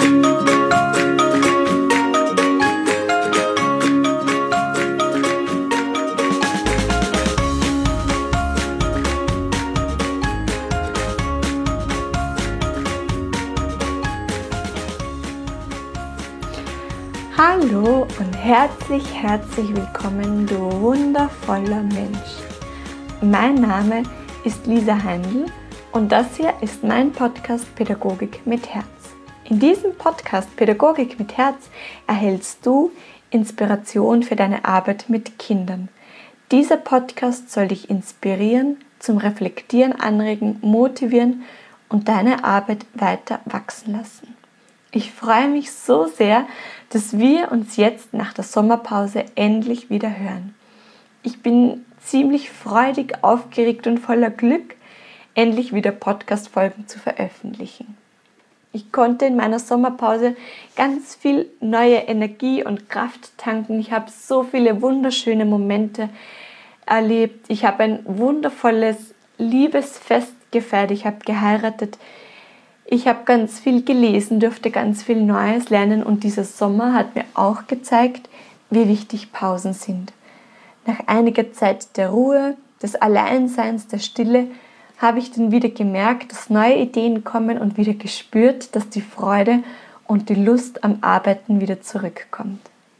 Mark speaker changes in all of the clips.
Speaker 1: Hallo und herzlich willkommen, du wundervoller Mensch. Mein Name ist Lisa Heindl und das hier ist mein Podcast Pädagogik mit Herz. In diesem Podcast Pädagogik mit Herz erhältst du Inspiration für deine Arbeit mit Kindern. Dieser Podcast soll dich inspirieren, zum Reflektieren anregen, motivieren und deine Arbeit weiter wachsen lassen. Ich freue mich so sehr, dass wir uns jetzt nach der Sommerpause endlich wieder hören. Ich bin ziemlich freudig, aufgeregt und voller Glück, endlich wieder Podcast-Folgen zu veröffentlichen. Ich konnte in meiner Sommerpause ganz viel neue Energie und Kraft tanken. Ich habe so viele wunderschöne Momente erlebt. Ich habe ein wundervolles Liebesfest gefeiert. Ich habe geheiratet. Ich habe ganz viel gelesen, durfte ganz viel Neues lernen und dieser Sommer hat mir auch gezeigt, wie wichtig Pausen sind. Nach einiger Zeit der Ruhe, des Alleinseins, der Stille, habe ich dann wieder gemerkt, dass neue Ideen kommen und wieder gespürt, dass die Freude und die Lust am Arbeiten wieder zurückkommt.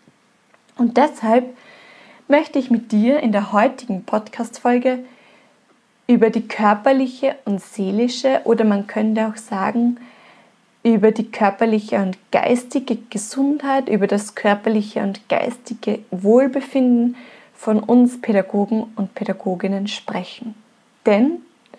Speaker 1: Und deshalb möchte ich mit dir in der heutigen Podcast-Folge über die körperliche und seelische oder man könnte auch sagen, über die körperliche und geistige Gesundheit, über das körperliche und geistige Wohlbefinden von uns Pädagogen und Pädagoginnen sprechen. Denn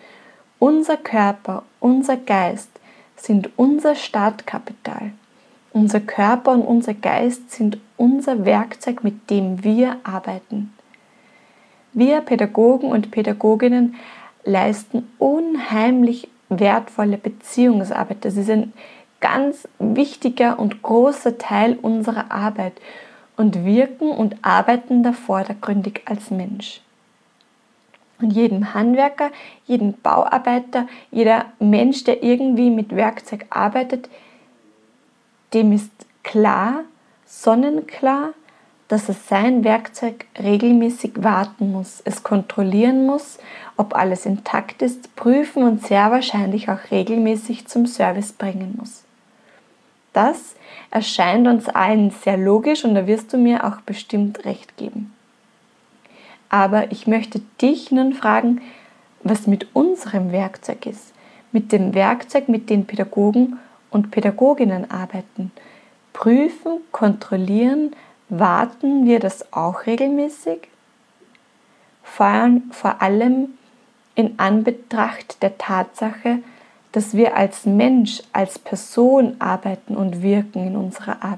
Speaker 1: unser Körper, unser Geist sind unser Startkapital. Unser Körper und unser Geist sind unser Werkzeug, mit dem wir arbeiten. Wir Pädagogen und Pädagoginnen leisten unheimlich wertvolle Beziehungsarbeit. Das ist ein ganz wichtiger und großer Teil unserer Arbeit und wirken und arbeiten da vordergründig als Mensch. Und jedem Handwerker, jedem Bauarbeiter, jeder Mensch, der irgendwie mit Werkzeug arbeitet, dem ist klar, sonnenklar, dass er sein Werkzeug regelmäßig warten muss, es kontrollieren muss, ob alles intakt ist, prüfen und sehr wahrscheinlich auch regelmäßig zum Service bringen muss. Das erscheint uns allen sehr logisch und da wirst du mir auch bestimmt recht geben. Aber ich möchte dich nun fragen, was mit unserem Werkzeug ist, mit dem Werkzeug, mit dem Pädagogen und Pädagoginnen arbeiten. Prüfen, kontrollieren, warten wir das auch regelmäßig? Vor allem in Anbetracht der Tatsache, dass wir als Mensch, als Person arbeiten und wirken in unserer Arbeit.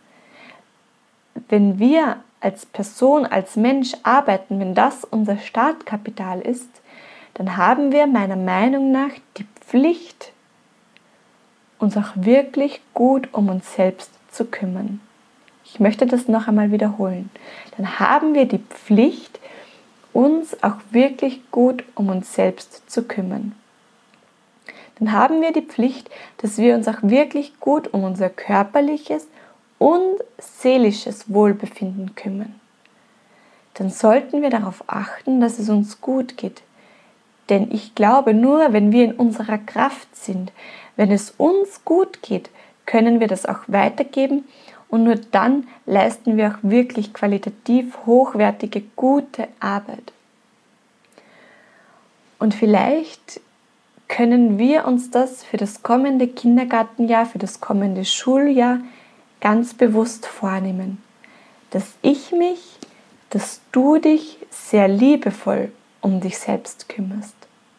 Speaker 1: Wenn wir als Person, als Mensch arbeiten, wenn das unser Startkapital ist, dann haben wir meiner Meinung nach die Pflicht, uns auch wirklich gut um uns selbst zu kümmern. Ich möchte das noch einmal wiederholen. Dann haben wir die Pflicht, uns auch wirklich gut um uns selbst zu kümmern. Dann haben wir die Pflicht, dass wir uns auch wirklich gut um unser körperliches und seelisches Wohlbefinden kümmern. Dann sollten wir darauf achten, dass es uns gut geht. Denn ich glaube, nur wenn wir in unserer Kraft sind, wenn es uns gut geht, können wir das auch weitergeben und nur dann leisten wir auch wirklich qualitativ hochwertige, gute Arbeit. Und vielleicht können wir uns das für das kommende Kindergartenjahr, für das kommende Schuljahr ganz bewusst vornehmen, dass dass du dich sehr liebevoll um dich selbst kümmerst.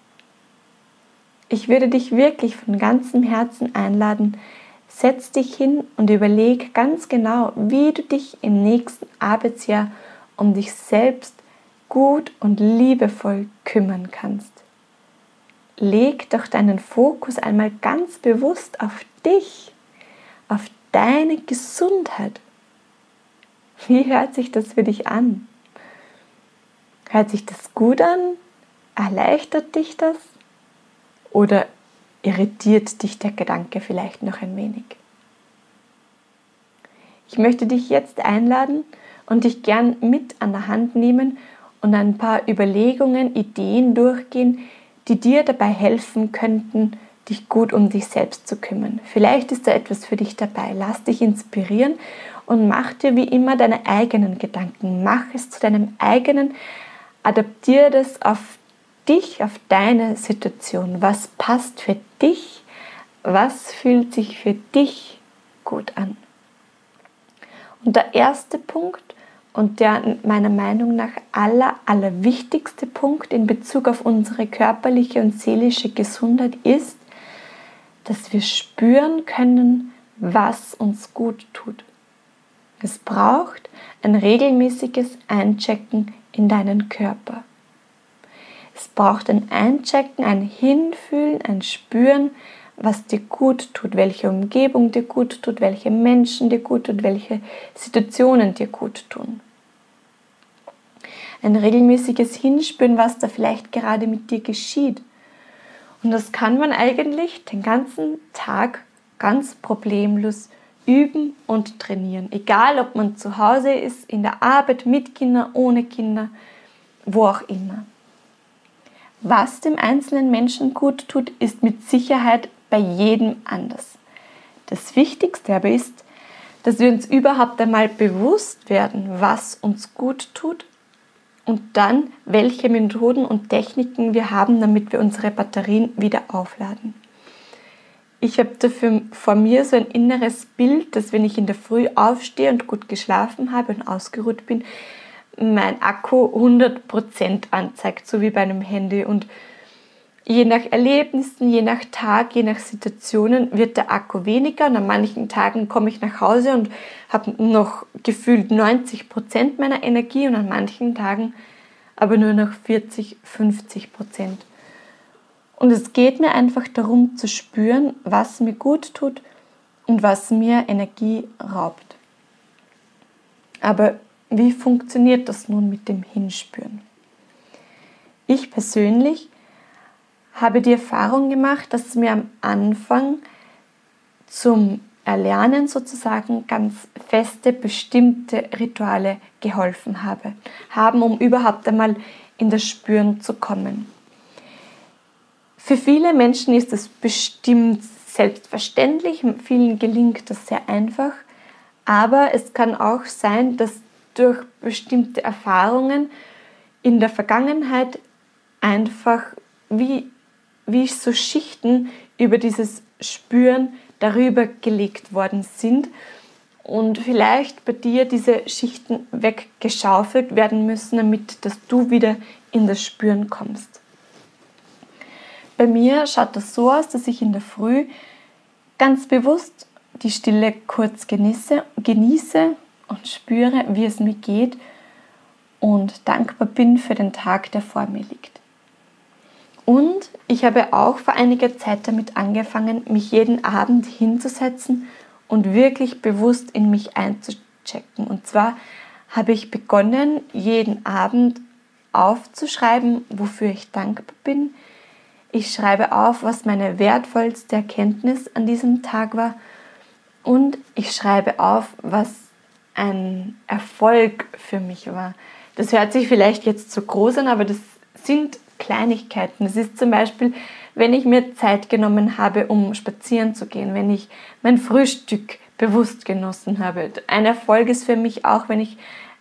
Speaker 1: Ich würde dich wirklich von ganzem Herzen einladen, setz dich hin und überleg ganz genau, wie du dich im nächsten Arbeitsjahr um dich selbst gut und liebevoll kümmern kannst. Leg doch deinen Fokus einmal ganz bewusst auf dich, auf deine Gesundheit. Wie hört sich das für dich an? Hört sich das gut an? Erleichtert dich das? Oder irritiert dich der Gedanke vielleicht noch ein wenig? Ich möchte dich jetzt einladen und dich gern mit an der Hand nehmen und ein paar Überlegungen, Ideen durchgehen, die dir dabei helfen könnten, dich gut um dich selbst zu kümmern. Vielleicht ist da etwas für dich dabei. Lass dich inspirieren und mach dir wie immer deine eigenen Gedanken. Mach es zu deinem eigenen, adaptiere das auf dich, auf deine Situation. Was passt für dich? Was fühlt sich für dich gut an? Und der erste Punkt und der meiner Meinung nach allerwichtigste Punkt in Bezug auf unsere körperliche und seelische Gesundheit ist, dass wir spüren können, was uns gut tut. Es braucht ein regelmäßiges Einchecken in deinen Körper. Es braucht ein Einchecken, ein Hinfühlen, ein Spüren, was dir gut tut, welche Umgebung dir gut tut, welche Menschen dir gut tut, welche Situationen dir gut tun. Ein regelmäßiges Hinspüren, was da vielleicht gerade mit dir geschieht. Und das kann man eigentlich den ganzen Tag ganz problemlos üben und trainieren. Egal, ob man zu Hause ist, in der Arbeit, mit Kindern, ohne Kinder, wo auch immer. Was dem einzelnen Menschen gut tut, ist mit Sicherheit bei jedem anders. Das Wichtigste aber ist, dass wir uns überhaupt einmal bewusst werden, was uns gut tut und dann, welche Methoden und Techniken wir haben, damit wir unsere Batterien wieder aufladen. Ich habe dafür vor mir so ein inneres Bild, dass wenn ich in der Früh aufstehe und gut geschlafen habe und ausgeruht bin, mein Akku 100% anzeigt, so wie bei einem Handy. Und je nach Erlebnissen, je nach Tag, je nach Situationen wird der Akku weniger. Und an manchen Tagen komme ich nach Hause und habe noch gefühlt 90% meiner Energie und an manchen Tagen aber nur noch 40-50%. Und es geht mir einfach darum zu spüren, was mir gut tut und was mir Energie raubt. Aber wie funktioniert das nun mit dem Hinspüren? Ich persönlich habe die Erfahrung gemacht, dass es mir am Anfang zum Erlernen sozusagen ganz feste, bestimmte Rituale geholfen haben, um überhaupt einmal in das Spüren zu kommen. Für viele Menschen ist es bestimmt selbstverständlich, vielen gelingt das sehr einfach, aber es kann auch sein, dass durch bestimmte Erfahrungen in der Vergangenheit einfach wie so Schichten über dieses Spüren darüber gelegt worden sind und vielleicht bei dir diese Schichten weggeschaufelt werden müssen, damit dass du wieder in das Spüren kommst. Bei mir schaut das so aus, dass ich in der Früh ganz bewusst die Stille kurz genieße und spüre, wie es mir geht und dankbar bin für den Tag, der vor mir liegt. Und ich habe auch vor einiger Zeit damit angefangen, mich jeden Abend hinzusetzen und wirklich bewusst in mich einzuchecken. Und zwar habe ich begonnen, jeden Abend aufzuschreiben, wofür ich dankbar bin. Ich schreibe auf, was meine wertvollste Erkenntnis an diesem Tag war. Und ich schreibe auf, was ein Erfolg für mich war. Das hört sich vielleicht jetzt zu groß an, aber das sind Kleinigkeiten. Das ist zum Beispiel, wenn ich mir Zeit genommen habe, um spazieren zu gehen, wenn ich mein Frühstück bewusst genossen habe. Ein Erfolg ist für mich auch, wenn ich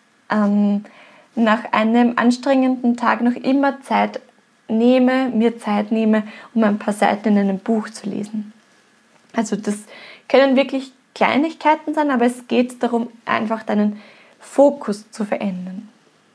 Speaker 1: nach einem anstrengenden Tag noch immer mir Zeit nehme, um ein paar Seiten in einem Buch zu lesen. Also das können wirklich Kleinigkeiten sein, aber es geht darum, einfach deinen Fokus zu verändern.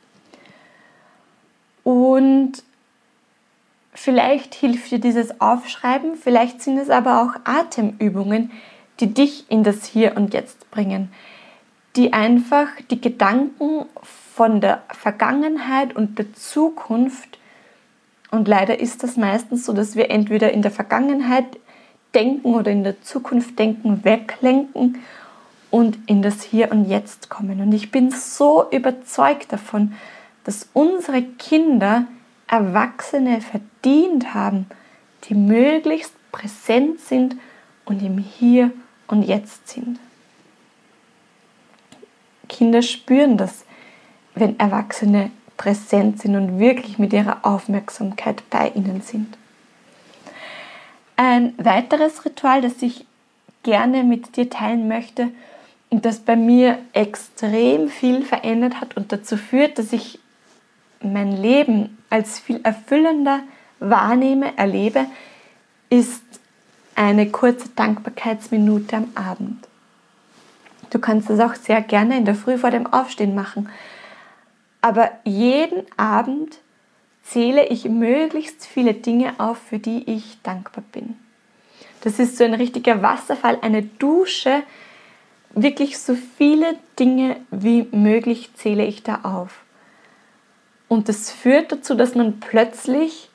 Speaker 1: Und vielleicht hilft dir dieses Aufschreiben, vielleicht sind es aber auch Atemübungen, die dich in das Hier und Jetzt bringen, die einfach die Gedanken von der Vergangenheit und der Zukunft, und leider ist das meistens so, dass wir entweder in der Vergangenheit denken oder in der Zukunft denken, weglenken und in das Hier und Jetzt kommen. Und ich bin so überzeugt davon, dass unsere Kinder Erwachsene verdient haben, die möglichst präsent sind und im Hier und Jetzt sind. Kinder spüren das, wenn Erwachsene präsent sind und wirklich mit ihrer Aufmerksamkeit bei ihnen sind. Ein weiteres Ritual, das ich gerne mit dir teilen möchte und das bei mir extrem viel verändert hat und dazu führt, dass ich mein Leben als viel erfüllender wahrnehme, erlebe, ist eine kurze Dankbarkeitsminute am Abend. Du kannst das auch sehr gerne in der Früh vor dem Aufstehen machen. Aber jeden Abend zähle ich möglichst viele Dinge auf, für die ich dankbar bin. Das ist so ein richtiger Wasserfall, eine Dusche. Wirklich so viele Dinge wie möglich zähle ich da auf. Und das führt dazu, dass man plötzlich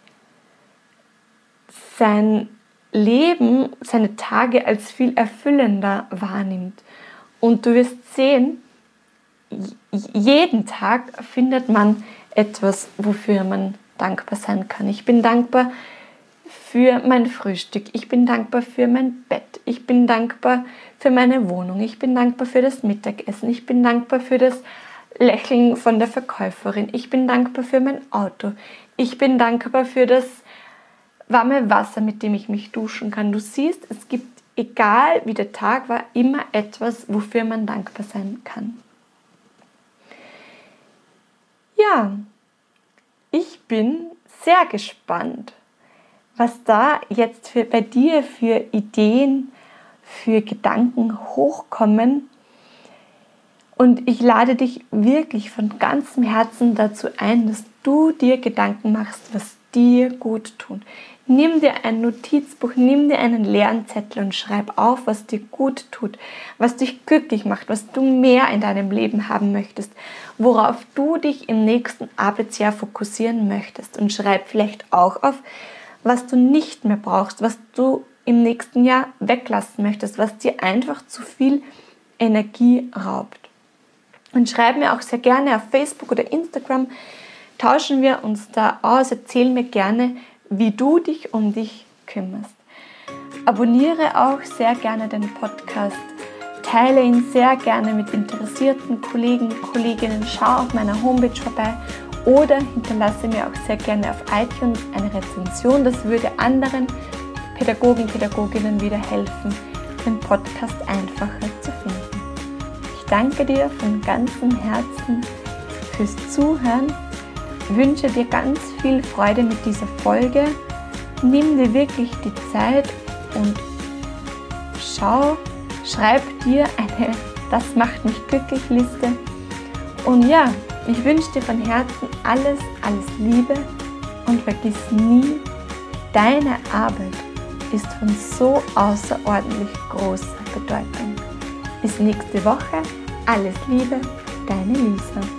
Speaker 1: sein Leben, seine Tage als viel erfüllender wahrnimmt. Und du wirst sehen, jeden Tag findet man etwas, wofür man dankbar sein kann. Ich bin dankbar für mein Frühstück, ich bin dankbar für mein Bett, ich bin dankbar für meine Wohnung, ich bin dankbar für das Mittagessen, ich bin dankbar für das Lächeln von der Verkäuferin, ich bin dankbar für mein Auto, ich bin dankbar für das warme Wasser, mit dem ich mich duschen kann. Du siehst, es gibt, egal wie der Tag war, immer etwas, wofür man dankbar sein kann. Ja, ich bin sehr gespannt, was da jetzt bei dir für Ideen, für Gedanken hochkommen. Und ich lade dich wirklich von ganzem Herzen dazu ein, dass du dir Gedanken machst, was dir gut tut. Nimm dir ein Notizbuch, nimm dir einen leeren Zettel und schreib auf, was dir gut tut, was dich glücklich macht, was du mehr in deinem Leben haben möchtest, worauf du dich im nächsten Arbeitsjahr fokussieren möchtest. Und schreib vielleicht auch auf, was du nicht mehr brauchst, was du im nächsten Jahr weglassen möchtest, was dir einfach zu viel Energie raubt. Und schreib mir auch sehr gerne auf Facebook oder Instagram, tauschen wir uns da aus, erzähl mir gerne, wie du dich um dich kümmerst. Abonniere auch sehr gerne den Podcast, teile ihn sehr gerne mit interessierten Kollegen, Kolleginnen, schau auf meiner Homepage vorbei oder hinterlasse mir auch sehr gerne auf iTunes eine Rezension. Das würde anderen Pädagogen, Pädagoginnen wieder helfen, den Podcast einfacher zu finden. Ich danke dir von ganzem Herzen fürs Zuhören. Wünsche dir ganz viel Freude mit dieser Folge. Nimm dir wirklich die Zeit und schreib dir eine "Das macht mich glücklich" Liste. Und ja, ich wünsche dir von Herzen alles Liebe und vergiss nie, deine Arbeit ist von so außerordentlich großer Bedeutung. Bis nächste Woche. Alles Liebe, deine Lisa.